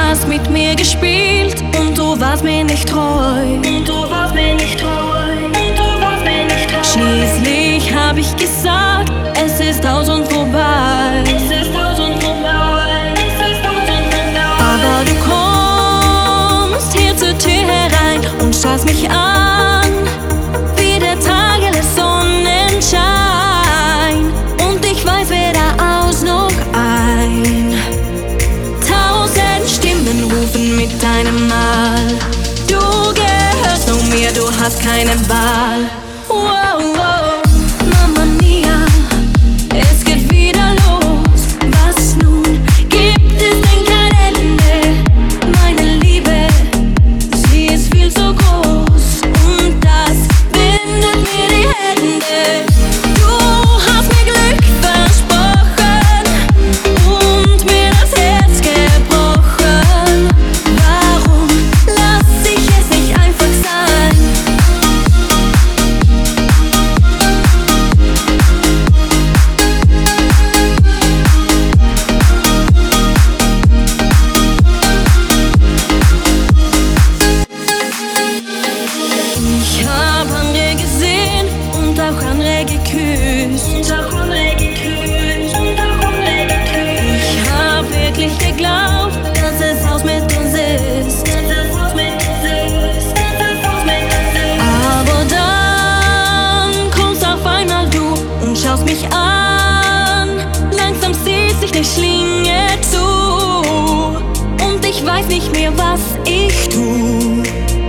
hast mit mir gespielt und du warst mir nicht treu. Schließlich hab ich gesagt, es ist aus und vorbei. Aber du kommst hier zur Tür herein und schaust mich an wie der taghelle Sonnenschein. Und ich weiß weder aus noch ein. 1000 Stimmen rufen mit deinem Mal. Du gehörst nur mir, du hast keine Wahl. Wow, wow, Mamma Mia, es geht wieder los. Was nun? Gibt es denn kein Ende? Meine Liebe, sie ist viel zu groß und das bindet mir die Hände. Du hast mir Glück versprochen und mir das Herz gebrochen. Warum lass ich es nicht einfach sein? Ich hab andere gesehen und auch andere geküsst. Ich hab wirklich geglaubt, dass es aus mit uns ist. Aber dann kommst auf einmal du und schaust mich an. Langsam zieht sich die Schlinge zu und ich weiß nicht mehr, was ich tu.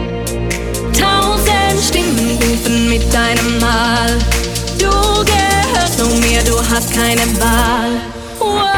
1000 Stimmen rufen mit deinem Mal. Du gehörst nur mir, du hast keine Wahl. Wow.